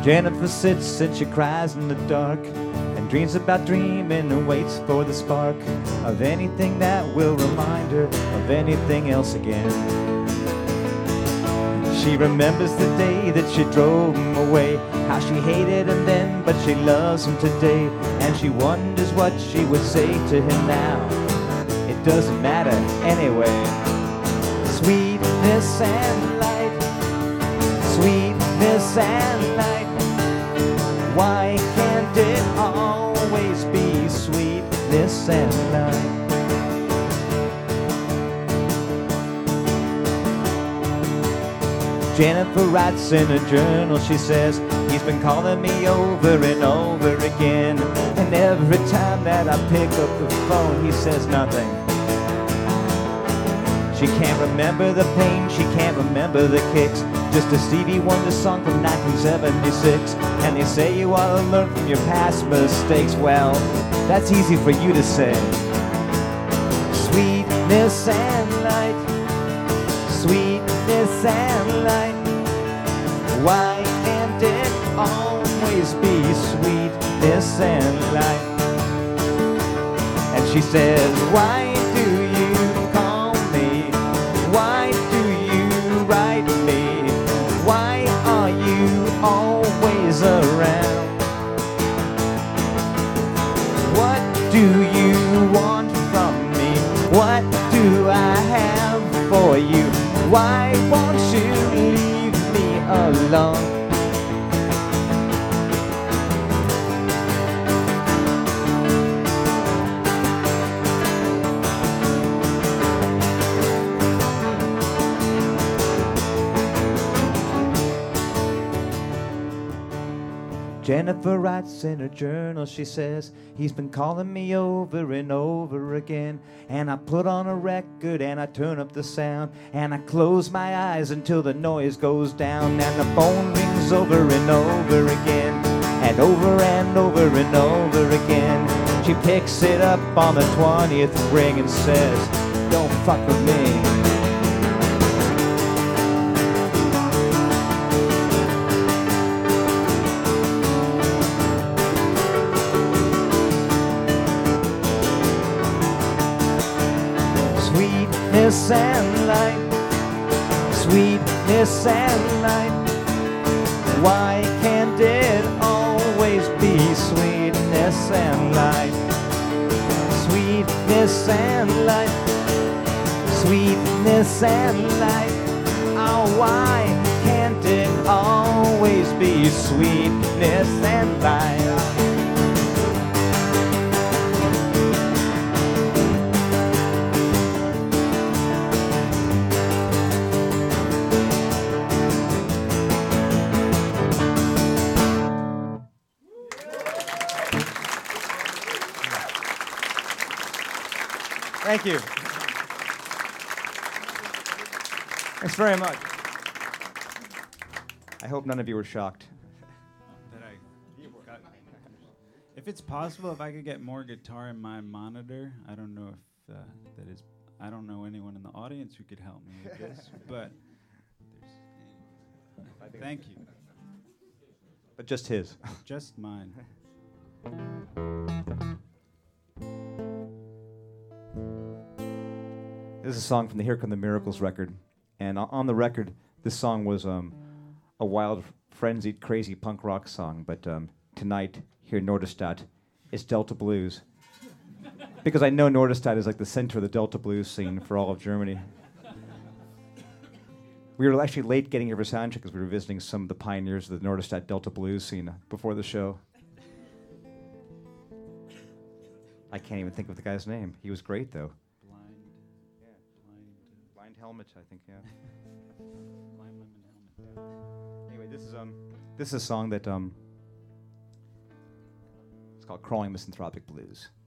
Jennifer sits and she cries in the dark and dreams about dreaming and waits for the spark of anything that will remind her of anything else again. She remembers the day that she drove him away, how she hated him then, but she loves him today, and she wonders what she would say to him now. It doesn't matter anyway. Sweetness and light, sweetness and light. Why can't it always be sweetness and light? Jennifer writes in a journal, she says, he's been calling me over and over again, and every time that I pick up the phone, he says nothing. She can't remember the pain, she can't remember the kicks, just a Stevie Wonder song from 1976. And they say you ought to learn from your past mistakes. Well, that's easy for you to say. Sweetness and light, sweetness and light. Why can't it always be sweetness and light? And she says, why do you call me? Why do you write me? Why are you always around? What do you want from me? What do I have for you? Why won't you leave me alone? Jennifer writes in her journal, she says, he's been calling me over and over again, and I put on a record and I turn up the sound, and I close my eyes until the noise goes down, and the phone rings over and over again, and over and over and over again. She picks it up on the 20th ring and says, don't fuck with me. Sweetness and light, sweetness and light. Why can't it always be sweetness and light? Sweetness and light, sweetness and light. Oh, why can't it always be sweetness and light? Thank you. Thanks very much. I hope none of you were shocked. If it's possible, if I could get more guitar in my monitor, I don't know if that is. I don't know anyone in the audience who could help me with this, but thank you. But just his. Just mine. This is a song from the Here Come the Miracles record. And on the record, this song was a wild, frenzied, crazy punk rock song. But tonight, here in Norderstedt, it's Delta Blues. Because I know Norderstedt is like the center of the Delta Blues scene for all of Germany. We were actually late getting here for soundcheck because we were visiting some of the pioneers of the Norderstedt Delta Blues scene before the show. I can't even think of the guy's name. He was great, though. Blind Helmet, I think, yeah. Blind Lemon Helmet. Anyway, this is a song that it's called Crawling Misanthropic Blues.